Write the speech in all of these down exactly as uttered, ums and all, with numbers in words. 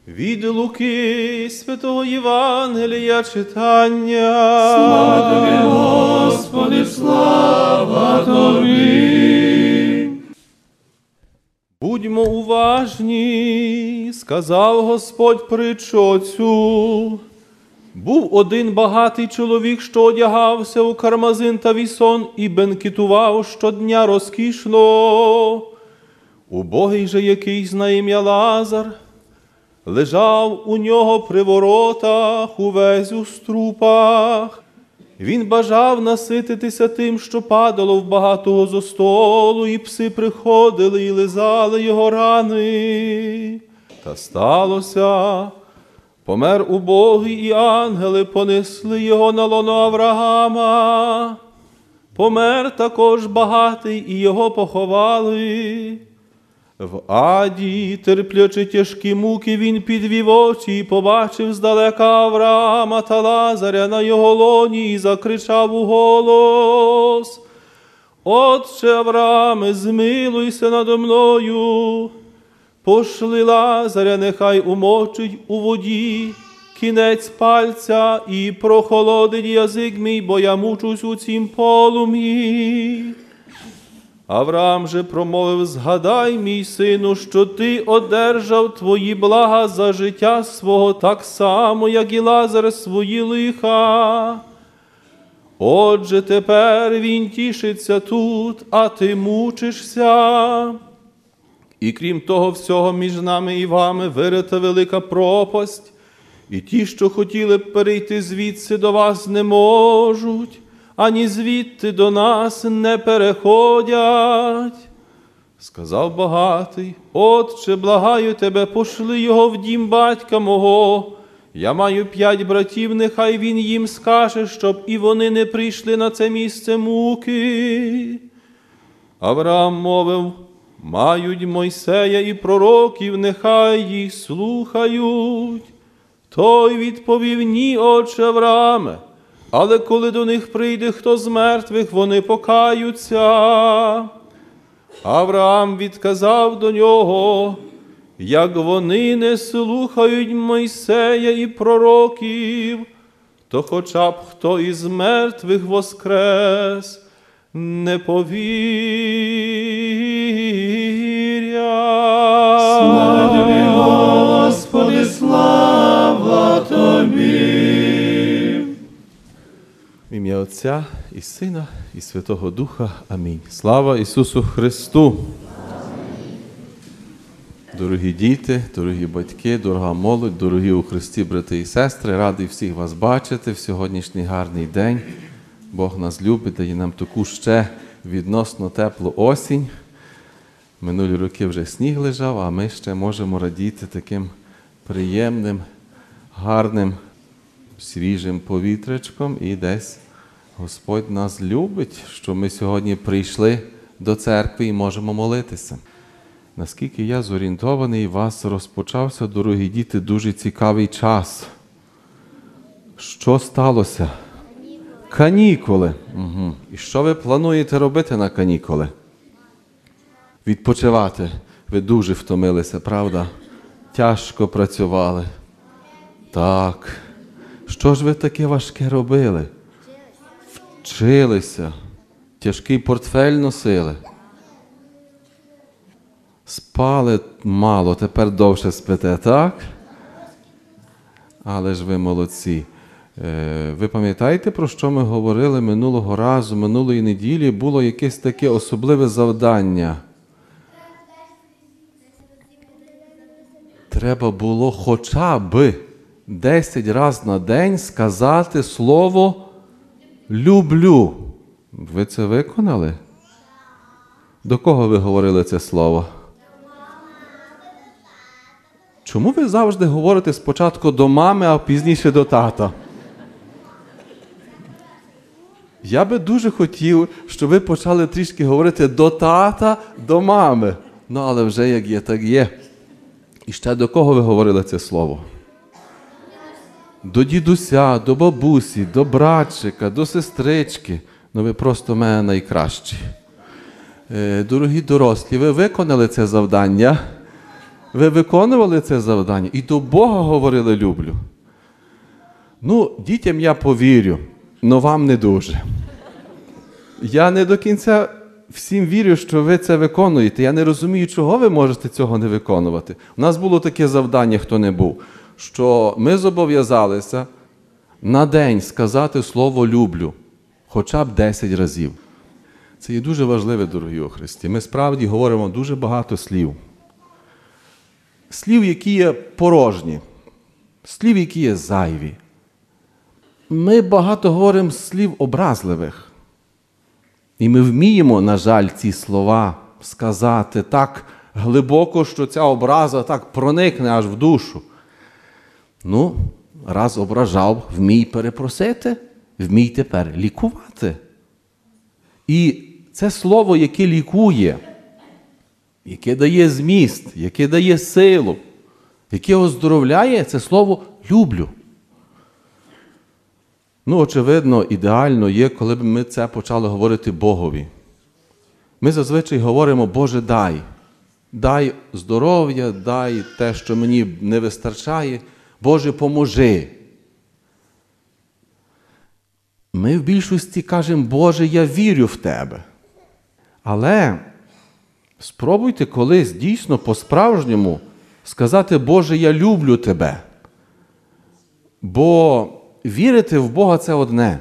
Від Луки святого Євангелія читання. Слава Тобі, Господи, слава Тобі. Будьмо уважні, сказав Господь притчу цю. Був один багатий чоловік, що одягався у кармазин та вісон і бенкетував щодня розкішно. Убогий же якийсь на ім'я Лазар лежав у нього при воротах, увесь у струпах. Він бажав насититися тим, що падало в багатого зо столу, і пси приходили і лизали його рани. Та сталося, помер убогий, і ангели понесли його на лоно Авраама. Помер також багатий, і його поховали. В аді, терплячи тяжкі муки, він підвів очі і побачив здалека Авраама та Лазаря на його лоні і закричав у голос: «Отче Аврааме, змилуйся надо мною! Пошли Лазаря, нехай умочить у воді кінець пальця і прохолодить язик мій, бо я мучусь у цім полум'ї». Авраам же промовив: «Згадай, мій сину, що ти одержав твої блага за життя свого, так само, як і Лазар свої лиха. Отже, тепер він тішиться тут, а ти мучишся. І крім того всього, між нами і вами вирита велика пропасть, і ті, що хотіли б перейти звідси до вас, не можуть, ані звідти до нас не переходять». Сказав багатий: «Отче, благаю тебе, пошли його в дім батька мого. Я маю п'ять братів, нехай він їм скаже, щоб і вони не прийшли на це місце муки». Авраам мовив: «Мають Мойсея і пророків, нехай їх слухають». Той відповів: «Ні, отче Аврааме, але коли до них прийде хто з мертвих, вони покаються». Авраам відказав до нього: «Як вони не слухають Мойсея і пророків, то хоча б хто із мертвих воскрес, не повірять». Слава Тобі, Господи, слава Тобі. В ім'я Отця і Сина, і Святого Духа. Амінь. Слава Ісусу Христу! Амінь. Дорогі діти, дорогі батьки, дорога молодь, дорогі у Христі брати і сестри, радий всіх вас бачити в сьогоднішній гарний день. Бог нас любить, дає нам таку ще відносно теплу осінь. Минулі роки вже сніг лежав, а ми ще можемо радіти таким приємним, гарним, свіжим повітрячком, і десь Господь нас любить, що ми сьогодні прийшли до церкви і можемо молитися. Наскільки я зорієнтований, у вас розпочався, дорогі діти, дуже цікавий час. Що сталося? Канікули. Угу. І що ви плануєте робити на канікули? Відпочивати. Ви дуже втомилися, правда? Тяжко працювали. Так. Що ж ви таке важке робили? Вчилися. Тяжкий портфель носили. Спали мало, тепер довше спите, так? Але ж ви молодці. Ви пам'ятаєте, про що ми говорили минулого разу, минулої неділі? Було якесь таке особливе завдання. Треба було хоча б десять разів на день сказати слово «люблю». Ви це виконали? До кого ви говорили це слово? Чому ви завжди говорите спочатку до мами, а пізніше до тата? Я би дуже хотів, щоб ви почали трішки говорити до тата, до мами. Ну, але вже як є, так є. І ще до кого ви говорили це слово? До дідуся, до бабусі, до братчика, до сестрички. Ну, ви просто в мене найкращі. Дорогі дорослі, ви виконали це завдання? Ви виконували це завдання і до Бога говорили люблю. Ну, дітям я повірю, але вам не дуже. Я не до кінця всім вірю, що ви це виконуєте. Я не розумію, чого ви можете цього не виконувати. У нас було таке завдання, хто не був, що ми зобов'язалися на день сказати слово «люблю» хоча б десять разів. Це є дуже важливе, дорогі у Христі. Ми справді говоримо дуже багато слів. Слів, які є порожні, слів, які є зайві. Ми багато говоримо слів образливих. І ми вміємо, на жаль, ці слова сказати так глибоко, що ця образа так проникне аж в душу. Ну, раз ображав, вмій перепросити, вмій тепер лікувати. І це слово, яке лікує, яке дає зміст, яке дає силу, яке оздоровляє, це слово «люблю». Ну, очевидно, ідеально є, коли б ми це почали говорити Богові. Ми зазвичай говоримо «Боже, дай». Дай здоров'я, дай те, що мені не вистачає. Боже, поможи. Ми в більшості кажемо «Боже, я вірю в Тебе». Але спробуйте колись дійсно по-справжньому сказати «Боже, я люблю Тебе». Бо вірити в Бога – це одне.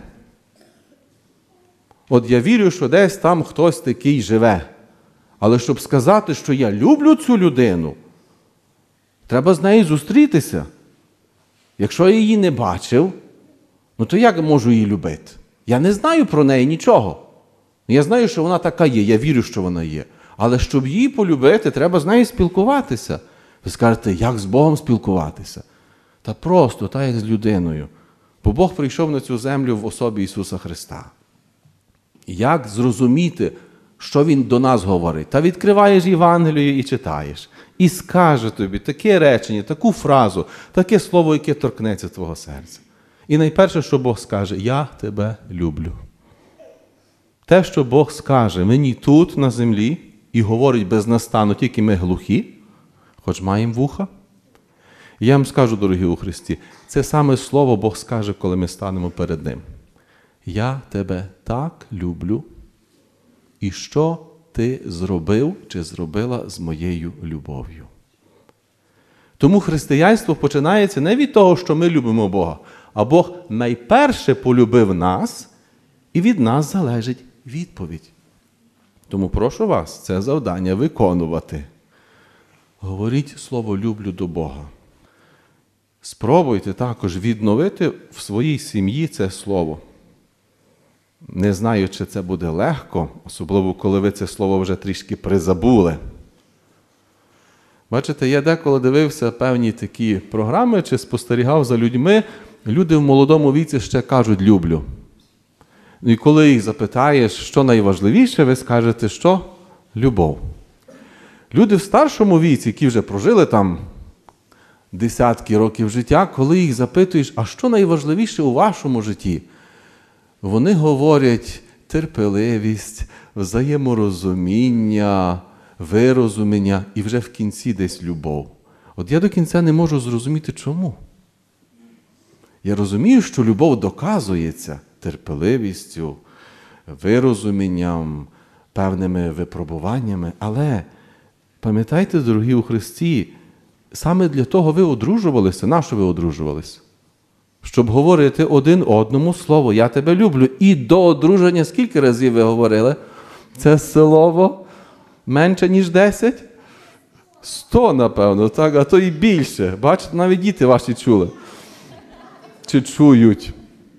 От я вірю, що десь там хтось такий живе. Але щоб сказати, що я люблю цю людину, треба з нею зустрітися. Якщо я її не бачив, ну то як можу її любити? Я не знаю про неї нічого. Я знаю, що вона така є, я вірю, що вона є. Але щоб її полюбити, треба з нею спілкуватися. Ви скажете, як з Богом спілкуватися? Та просто, так як з людиною. Бо Бог прийшов на цю землю в особі Ісуса Христа. Як зрозуміти, що Він до нас говорить? Та відкриваєш Євангелію і читаєш. І скаже тобі таке речення, таку фразу, таке слово, яке торкнеться твого серця. І найперше, що Бог скаже, я тебе люблю. Те, що Бог скаже мені тут, на землі, і говорить без настану, тільки ми глухі, хоч маємо вуха. І я вам скажу, дорогі у Христі, це саме слово Бог скаже, коли ми станемо перед Ним. Я тебе так люблю, і що ти зробив чи зробила з моєю любов'ю. Тому християнство починається не від того, що ми любимо Бога, а Бог найперше полюбив нас, і від нас залежить відповідь. Тому прошу вас це завдання виконувати. Говоріть слово «люблю» до Бога. Спробуйте також відновити в своїй сім'ї це слово. Не знаю, чи це буде легко, особливо, коли ви це слово вже трішки призабули. Бачите, я деколи дивився певні такі програми, чи спостерігав за людьми, люди в молодому віці ще кажуть «люблю». І коли їх запитаєш, що найважливіше, ви скажете, що? Любов. Люди в старшому віці, які вже прожили там десятки років життя, коли їх запитуєш, а що найважливіше у вашому житті? Вони говорять терпеливість, взаєморозуміння, вирозуміння і вже в кінці десь любов. От я до кінця не можу зрозуміти, чому. Я розумію, що любов доказується терпеливістю, вирозумінням, певними випробуваннями, але пам'ятайте, дорогі у Христі, саме для того ви одружувалися. На що ви одружувалися? Щоб говорити один одному слово «я тебе люблю». І до одруження скільки разів ви говорили? Це слово менше, ніж десять? Сто, напевно, так, а то і більше. Бачите, навіть діти ваші чули. Чи чують.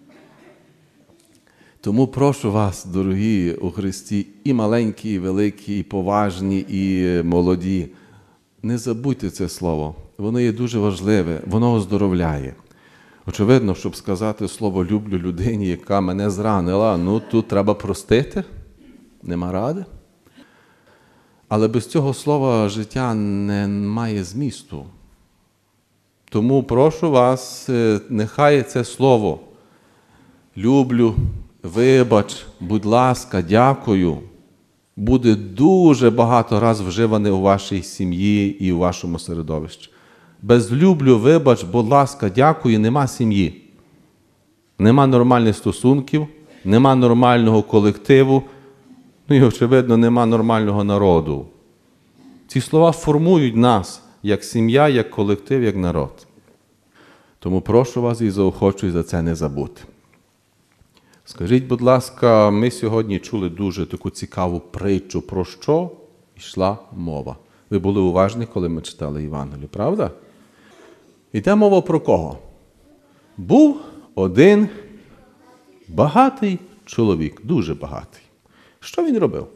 Тому прошу вас, дорогі у Христі, і маленькі, і великі, і поважні, і молоді, не забудьте це слово. Воно є дуже важливе, воно оздоровляє. Очевидно, щоб сказати слово «люблю» людині, яка мене зранила, ну тут треба простити, нема ради. Але без цього слова життя не має змісту. Тому прошу вас, нехай це слово «люблю», «вибач», «будь ласка», «дякую» буде дуже багато раз вживане у вашій сім'ї і у вашому середовищі. Без люблю, вибач, будь ласка, дякую, нема сім'ї. Нема нормальних стосунків, нема нормального колективу, ну і, очевидно, нема нормального народу. Ці слова формують нас, як сім'я, як колектив, як народ. Тому прошу вас і заохочую за це не забути. Скажіть, будь ласка, ми сьогодні чули дуже таку цікаву притчу, про що йшла мова. Ви були уважні, коли ми читали Євангелію, правда? Йде мова про кого? Був один багатий чоловік, дуже багатий. Що він робив?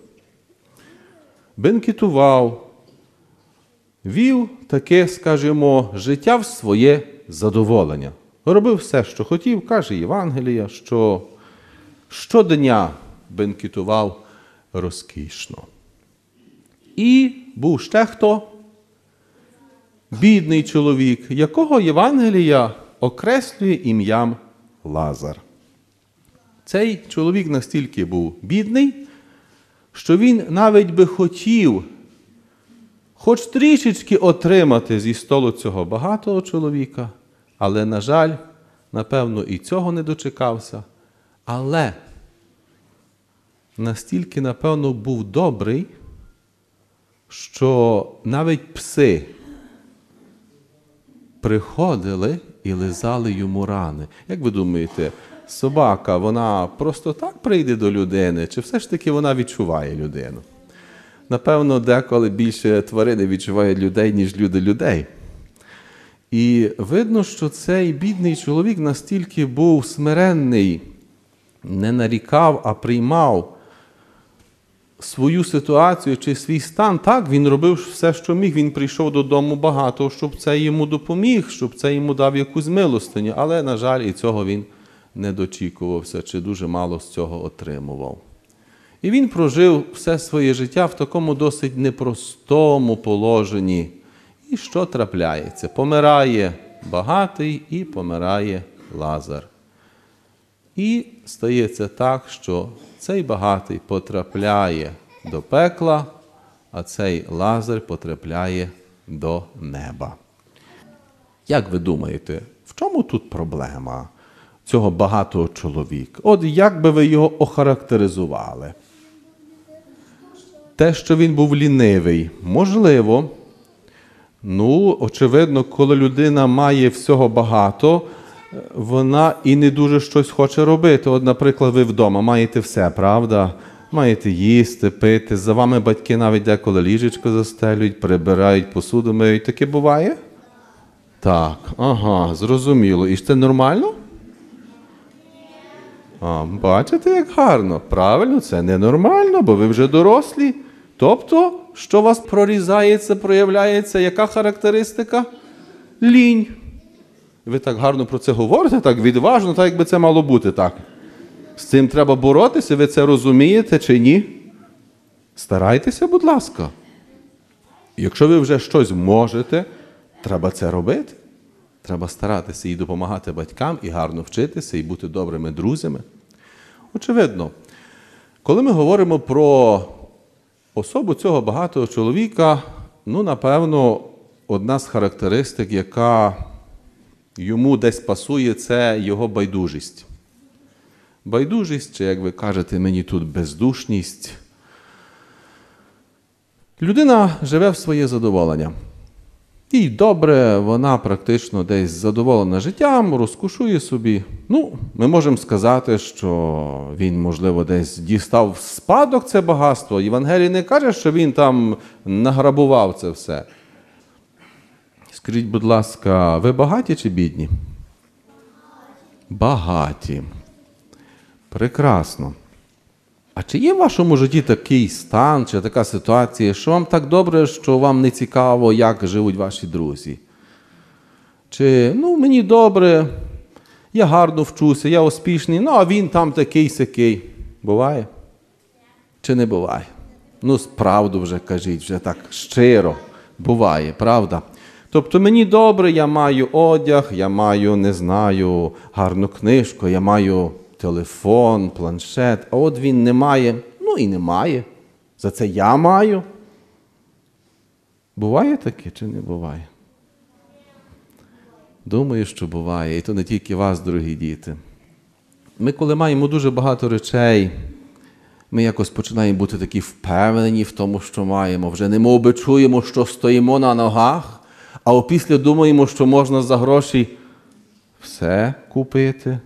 Бенкетував, вів таке, скажімо, життя в своє задоволення. Робив все, що хотів, каже Євангелія, що щодня бенкетував розкішно. І був ще хто? Бідний чоловік, якого Євангелія окреслює ім'ям Лазар. Цей чоловік настільки був бідний, що він навіть би хотів хоч трішечки отримати зі столу цього багатого чоловіка, але, на жаль, напевно, і цього не дочекався. Але настільки, напевно, був добрий, що навіть пси приходили і лизали йому рани. Як ви думаєте, собака, вона просто так прийде до людини, чи все ж таки вона відчуває людину? Напевно, деколи більше тварини відчувають людей, ніж люди людей. І видно, що цей бідний чоловік настільки був смиренний, не нарікав, а приймав свою ситуацію чи свій стан. Так, він робив все, що міг. Він прийшов додому багато, щоб це йому допоміг, щоб це йому дав якусь милостиню. Але, на жаль, і цього він не дочікувався, чи дуже мало з цього отримував. І він прожив все своє життя в такому досить непростому положенні. І що трапляється? Помирає багатий і помирає Лазар. І стається так, що цей багатий потрапляє до пекла, а цей Лазар потрапляє до неба. Як ви думаєте, в чому тут проблема цього багатого чоловіка? От як би ви його охарактеризували? Те, що він був лінивий, можливо. Ну, очевидно, коли людина має всього багато, вона і не дуже щось хоче робити. От, наприклад, ви вдома маєте все, правда? Маєте їсти, пити, за вами батьки навіть деколи ліжечко застелюють, прибирають, посуду миють. Таке буває? Так, ага, зрозуміло. І ж це нормально? А, бачите, як гарно. Правильно, це ненормально, бо ви вже дорослі. Тобто, що у вас прорізається, проявляється, яка характеристика? Лінь. Ви так гарно про це говорите, так відважно, так якби це мало бути так. З цим треба боротися, ви це розумієте чи ні? Старайтеся, будь ласка. Якщо ви вже щось можете, треба це робити. Треба старатися і допомагати батькам, і гарно вчитися, і бути добрими друзями. Очевидно, коли ми говоримо про особу цього багатого чоловіка, ну, напевно, одна з характеристик, яка йому десь пасує, це його байдужість. Байдужість, чи, як ви кажете, мені тут бездушність. Людина живе в своє задоволення. І добре, вона практично десь задоволена життям, розкошує собі. Ну, ми можемо сказати, що він, можливо, десь дістав в спадок це багатство. Євангелій не каже, що він там награбував це все. Скажіть, будь ласка, ви багаті чи бідні? Багаті. Прекрасно. А чи є в вашому житті такий стан, чи така ситуація, що вам так добре, що вам не цікаво, як живуть ваші друзі? Чи, ну, мені добре, я гарно вчуся, я успішний, ну, а він там такий-сякий. Буває? Чи не буває? Ну, справду вже кажіть, вже так щиро. Буває, правда? Тобто мені добре, я маю одяг, я маю, не знаю, гарну книжку, я маю телефон, планшет, а от він не має, ну і не має. За це я маю? Буває таке чи не буває? Думаю, що буває. І то не тільки вас, дорогі діти. Ми, коли маємо дуже багато речей, ми якось починаємо бути такі впевнені в тому, що маємо. Вже не мов би чуємо, що стоїмо на ногах, а опісля думаємо, що можна за гроші все купити.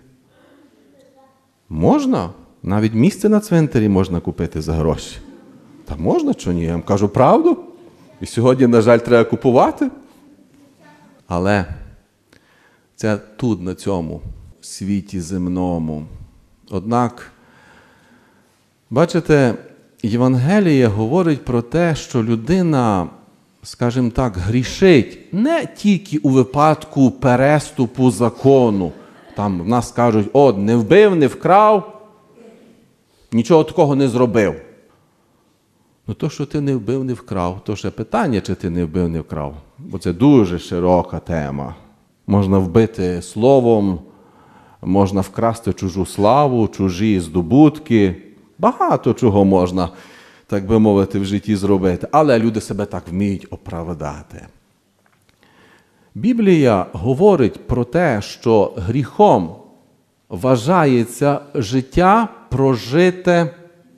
Можна. Навіть місце на цвинтарі можна купити за гроші. Та можна, чи ні? Я вам кажу правду. І сьогодні, на жаль, треба купувати. Але це тут, на цьому світі земному. Однак, бачите, Євангеліє говорить про те, що людина, скажімо так, грішить не тільки у випадку переступу закону. Там в нас кажуть, о, не вбив, не вкрав, нічого такого не зробив. Ну то, що ти не вбив, не вкрав, то ще питання, чи ти не вбив, не вкрав. Бо це дуже широка тема. Можна вбити словом, можна вкрасти чужу славу, чужі здобутки. Багато чого можна, так би мовити, в житті зробити. Але люди себе так вміють оправдати. Біблія говорить про те, що гріхом вважається життя прожите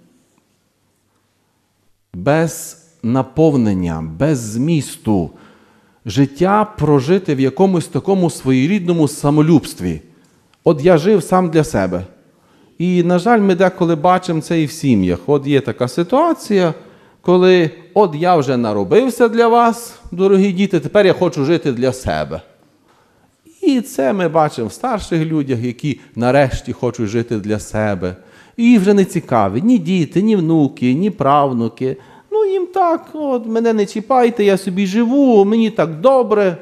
без наповнення, без змісту. Життя прожите в якомусь такому своєрідному самолюбстві. От я жив сам для себе. І, на жаль, ми деколи бачимо це і в сім'ях. От є така ситуація, коли от я вже наробився для вас, дорогі діти, тепер я хочу жити для себе. І це ми бачимо в старших людях, які нарешті хочуть жити для себе. І їх вже не цікаві ні діти, ні внуки, ні правнуки. Ну їм так, от мене не чіпайте, я собі живу, мені так добре.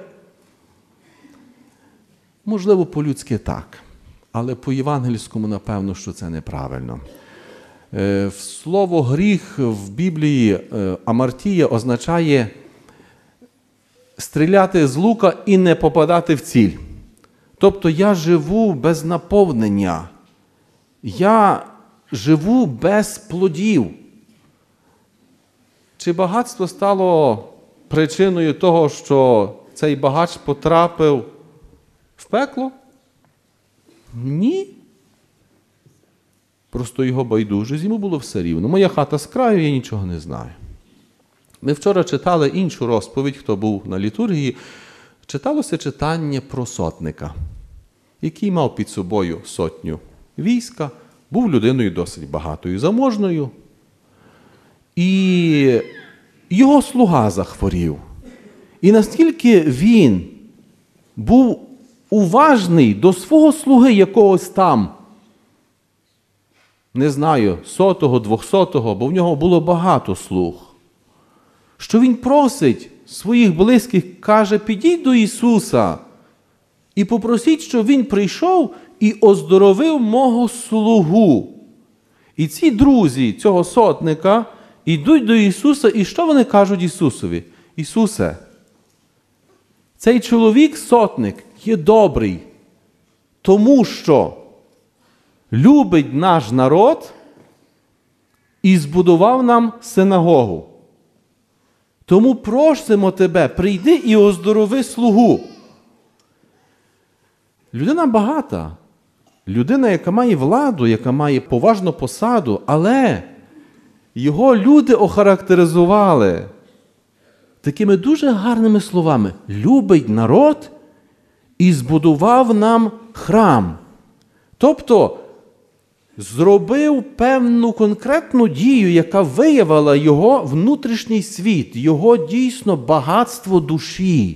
Можливо, по-людськи так. Але по-євангельському, напевно, що це неправильно. Слово «гріх» в Біблії амартія означає стріляти з лука і не попадати в ціль. Тобто я живу без наповнення. Я живу без плодів. Чи багатство стало причиною того, що цей багач потрапив в пекло? Ні. Просто його байдужість, йому було все рівно. Моя хата з краю, я нічого не знаю. Ми вчора читали іншу розповідь, хто був на літургії. Читалося читання про сотника, який мав під собою сотню війська, був людиною досить багатою, заможною. І його слуга захворів. І наскільки він був уважний до свого слуги якогось там, не знаю, сотого, двохсотого, бо в нього було багато слуг, що він просить своїх близьких, каже, підіть до Ісуса і попросіть, щоб Він прийшов і оздоровив мого слугу. І ці друзі цього сотника йдуть до Ісуса, і що вони кажуть Ісусові? Ісусе, цей чоловік, сотник, є добрий, тому що любить наш народ і збудував нам синагогу. Тому просимо тебе, прийди і оздорови слугу. Людина багата, людина, яка має владу, яка має поважну посаду, але його люди охарактеризували такими дуже гарними словами. Любить народ і збудував нам храм. Тобто, зробив певну конкретну дію, яка виявила його внутрішній світ, його дійсно багатство душі.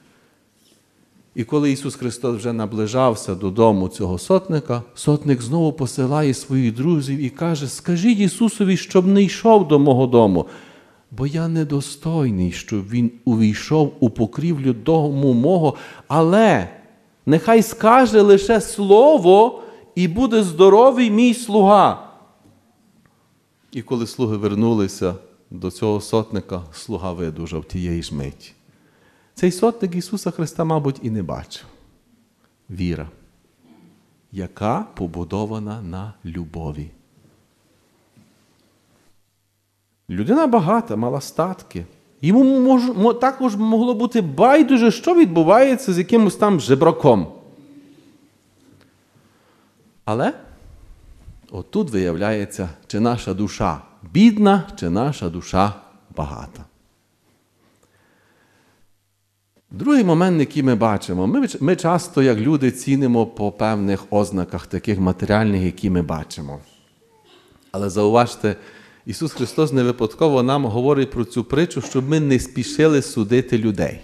І коли Ісус Христос вже наближався додому цього сотника, сотник знову посилає своїх друзів і каже, скажіть Ісусові, щоб не йшов до мого дому, бо я недостойний, щоб Він увійшов у покрівлю дому мого, але нехай скаже лише слово, і буде здоровий мій слуга. І коли слуги вернулися до цього сотника, слуга видужав тієї ж миті. Цей сотник Ісуса Христа, мабуть, і не бачив. Віра, яка побудована на любові. Людина багата, мала статки. Йому мож, мо, також могло бути байдуже, що відбувається з якимось там жебраком. Але отут виявляється, чи наша душа бідна, чи наша душа багата. Другий момент, який ми бачимо, ми, ми часто, як люди, цінимо по певних ознаках таких матеріальних, які ми бачимо. Але зауважте, Ісус Христос не випадково нам говорить про цю притчу, щоб ми не спішили судити людей.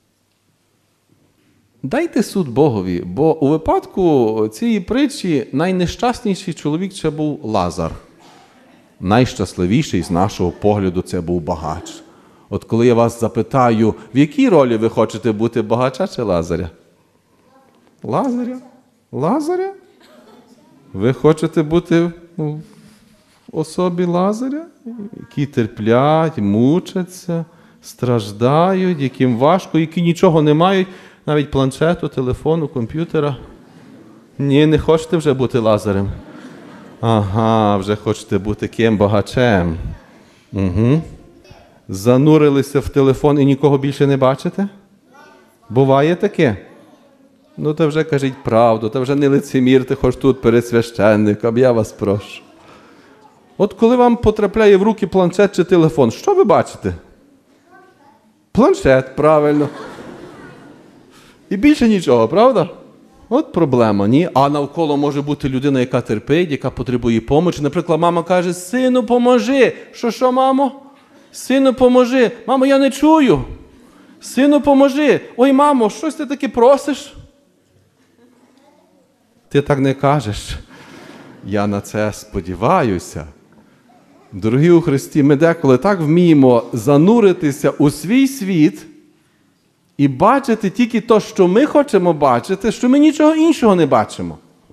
Дайте суд Богові, бо у випадку цієї притчі найнещасніший чоловік це був Лазар. Найщасливіший з нашого погляду це був багач. От коли я вас запитаю, в якій ролі ви хочете бути, багача чи Лазаря? Лазаря? Лазаря? Ви хочете бути в особі Лазаря, які терплять, мучаться, страждають, яким важко, які нічого не мають, навіть планшету, телефону, комп'ютера. Ні, не хочете вже бути Лазарем? Ага, вже хочете бути ким? Багачем. Угу. Занурилися в телефон і нікого більше не бачите? Буває таке? Ну, то вже кажіть правду, то вже не лицемірте, хоч тут перед священником, я вас прошу. От коли вам потрапляє в руки планшет чи телефон, що ви бачите? Планшет, правильно. І більше нічого, правда? От проблема, ні? А навколо може бути людина, яка терпить, яка потребує помочі. Наприклад, мама каже, сину, поможи. Що, що, мамо? Сину, поможи. Мамо, я не чую. Сину, поможи. Ой, мамо, щось ти таке просиш? Ти так не кажеш. Я на це сподіваюся. Дорогі у Христі, ми деколи так вміємо зануритися у свій світ і бачити тільки те, що ми хочемо бачити, що ми нічого іншого не бачимо.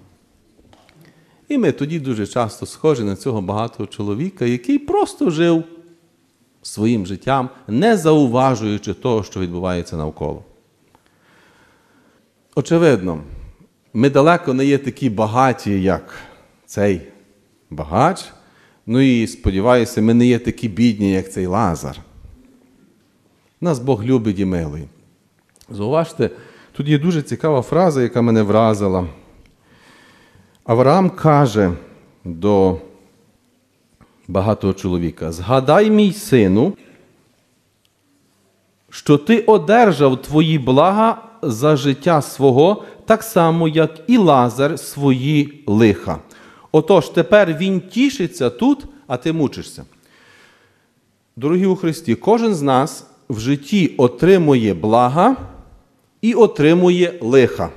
І ми тоді дуже часто схожі на цього багатого чоловіка, який просто жив своїм життям, не зауважуючи того, що відбувається навколо. Очевидно, ми далеко не є такі багаті, як цей багач, ну і, сподіваюся, ми не є такі бідні, як цей Лазар. Нас Бог любить і милий. Зауважте, тут є дуже цікава фраза, яка мене вразила. Авраам каже до багатого чоловіка, «Згадай, мій сину, що ти одержав твої блага за життя свого, так само, як і Лазар свої лиха. Отож, тепер він тішиться тут, а ти мучишся». Дорогі у Христі, кожен з нас в житті отримує блага і отримує лиха.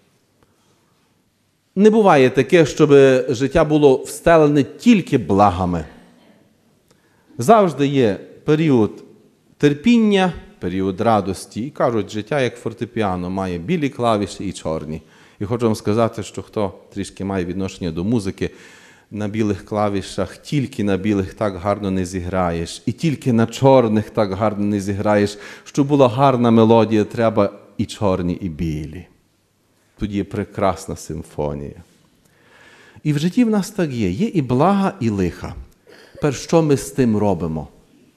Не буває таке, щоб життя було встелене тільки благами. Завжди є період терпіння, період радості. І кажуть, життя як фортепіано має білі клавіші і чорні. І хочу вам сказати, що хто трішки має відношення до музики, на білих клавішах, тільки на білих так гарно не зіграєш. І тільки на чорних так гарно не зіграєш. Щоб була гарна мелодія, треба і чорні, і білі. Тоді є прекрасна симфонія. І в житті в нас так є. Є і блага, і лиха. Тепер що ми з тим робимо?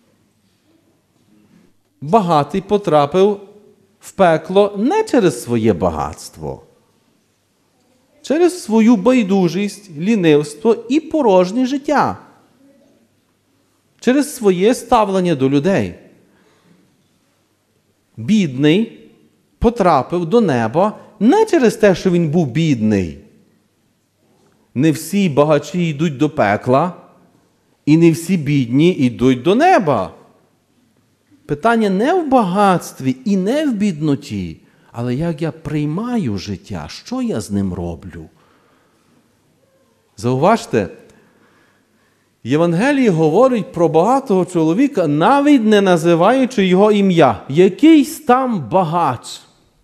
Багатий потрапив в пекло не через своє багатство, через свою байдужість, лінивство і порожнє життя. Через своє ставлення до людей. Бідний потрапив до неба не через те, що він був бідний. Не всі багачі йдуть до пекла, і не всі бідні йдуть до неба. Питання не в багатстві і не в бідноті, але як я приймаю життя, що я з ним роблю. Зауважте, Євангеліє говорить про багатого чоловіка, навіть не називаючи його ім'я. Якийсь там багач.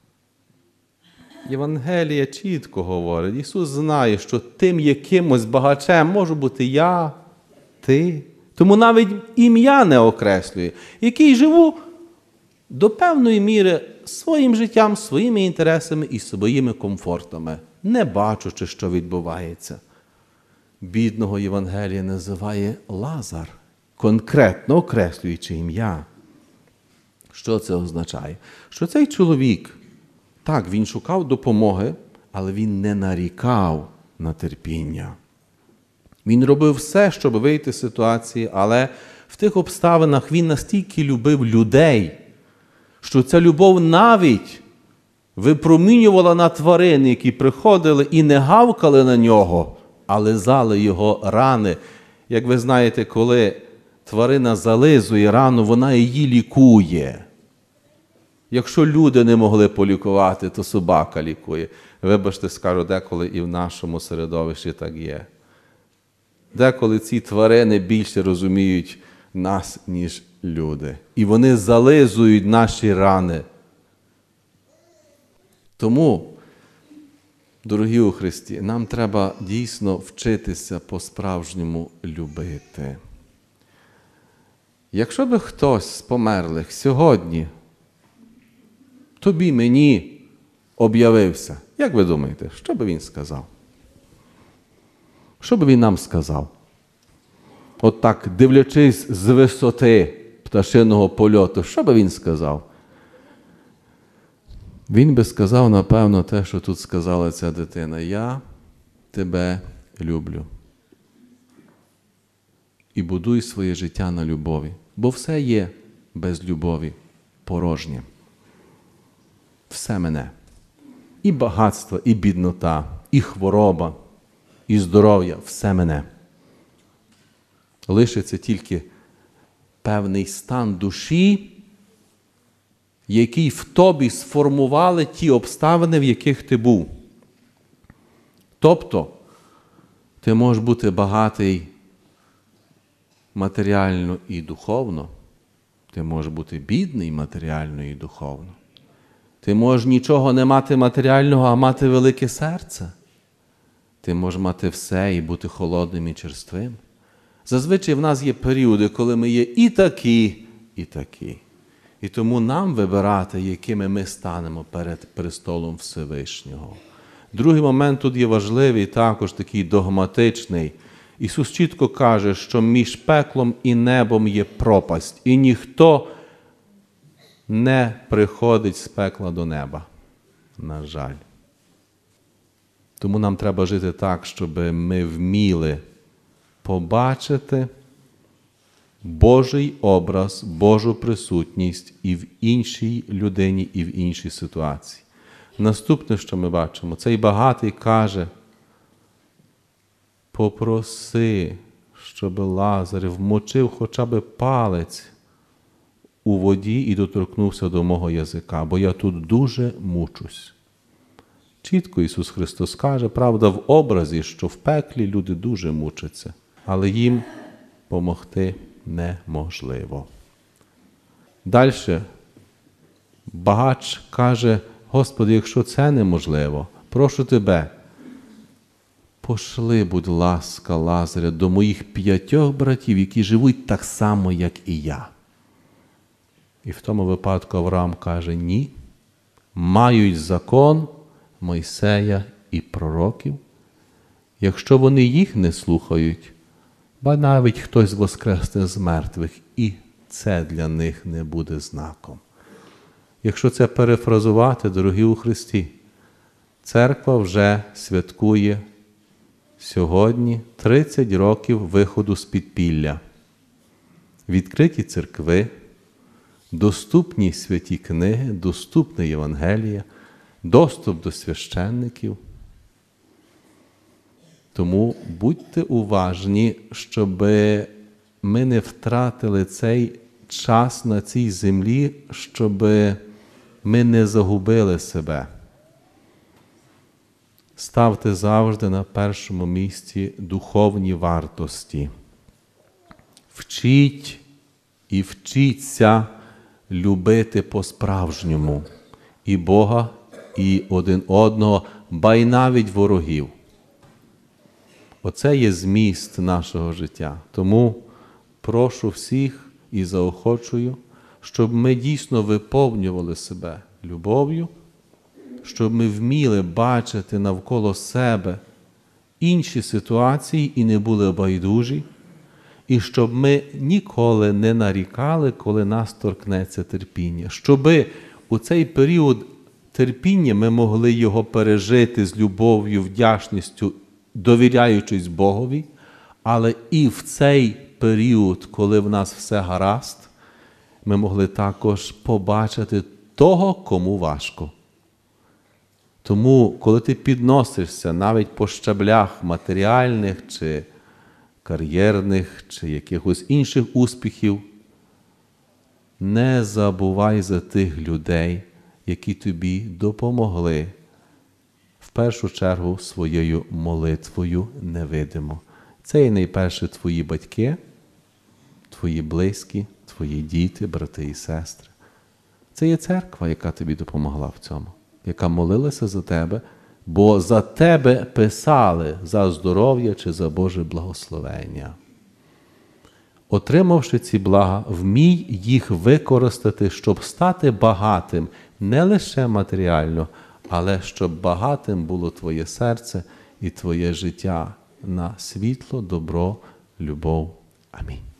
Євангеліє чітко говорить. Ісус знає, що тим якимось багачем можу бути я, ти. Тому навіть ім'я не окреслює. Який живу до певної міри своїм життям, своїми інтересами і своїми комфортами, не бачучи, що відбувається. Бідного Євангелія називає Лазар. конкретно окреслюючи ім'я. Що це означає? Що цей чоловік, так, він шукав допомоги, але він не нарікав на терпіння. Він робив все, щоб вийти з ситуації, але в тих обставинах він настільки любив людей, що ця любов навіть випромінювала на тварин, які приходили і не гавкали на нього, а лизали його рани. Як ви знаєте, коли тварина зализує рану, вона її лікує. Якщо люди не могли полікувати, то собака лікує. Вибачте, скажу, деколи і в нашому середовищі так є. Деколи ці тварини більше розуміють нас, ніж люди. І вони зализують наші рани. Тому, дорогі у Христі, нам треба дійсно вчитися по-справжньому любити. Якщо би хтось з померлих сьогодні тобі, мені об'явився, як ви думаєте, що би він сказав? Що би він нам сказав? От так, дивлячись з висоти пташиного польоту, що би він сказав? Він би сказав, напевно, те, що тут сказала ця дитина. Я тебе люблю. І будуй своє життя на любові. Бо все є без любові порожнє. Все мене. І багатство, і біднота, і хвороба, і здоров'я. Все мене. Лишиться тільки певний стан душі, який в тобі сформували ті обставини, в яких ти був. Тобто, ти можеш бути багатий матеріально і духовно, ти можеш бути бідний матеріально і духовно. Ти можеш нічого не мати матеріального, а мати велике серце. Ти можеш мати все і бути холодним і черствим. Зазвичай в нас є періоди, коли ми є і такі, і такі. І тому нам вибирати, якими ми станемо перед престолом Всевишнього. Другий момент тут є важливий, також такий догматичний. Ісус чітко каже, що між пеклом і небом є пропасть, і ніхто не приходить з пекла до неба. На жаль. Тому нам треба жити так, щоб ми вміли побачити Божий образ, Божу присутність і в іншій людині, і в іншій ситуації. Наступне, що ми бачимо, цей багатий каже: попроси, щоб Лазар вмочив хоча б палець у воді і доторкнувся до мого язика, бо я тут дуже мучусь. Чітко Ісус Христос каже, правда, в образі, що в пеклі люди дуже мучаться, але їм помогти неможливо. Далі багач каже: Господи, якщо це неможливо, прошу Тебе, пошли, будь ласка, Лазаря до моїх п'ятьох братів, які живуть так само, як і я. І в тому випадку Авраам каже: ні, мають закон Мойсея і пророків. Якщо вони їх не слухають, ба навіть хтось воскресне з мертвих, і це для них не буде знаком. Якщо це перефразувати, дорогі у Христі, церква вже святкує сьогодні тридцять років виходу з підпілля. Відкриті церкви, доступні святі книги, доступне Євангеліє, доступ до священників. Тому будьте уважні, щоб ми не втратили цей час на цій землі, щоб ми не загубили себе. Ставте завжди на першому місці духовні вартості. Вчіть і вчіться любити по-справжньому і Бога, і один одного, ба й навіть ворогів. Оце є зміст нашого життя. Тому прошу всіх і заохочую, щоб ми дійсно виповнювали себе любов'ю, щоб ми вміли бачити навколо себе інші ситуації і не були байдужі, і щоб ми ніколи не нарікали, коли нас торкнеться терпіння. Щоби у цей період терпіння ми могли його пережити з любов'ю, вдячністю, довіряючись Богові, але і в цей період, коли в нас все гаразд, ми могли також побачити того, кому важко. Тому, коли ти підносишся навіть по щаблях матеріальних, чи кар'єрних, чи якихось інших успіхів, не забувай за тих людей, які тобі допомогли, в першу чергу своєю молитвою невидимо. Це і найперше твої батьки, твої близькі, твої діти, брати і сестри. Це є церква, яка тобі допомогла в цьому, яка молилася за тебе, бо за тебе писали за здоров'я чи за Боже благословення. Отримавши ці блага, вмій їх використати, щоб стати багатим не лише матеріально, але щоб багатим було твоє серце і твоє життя на світло, добро, любов. Амінь.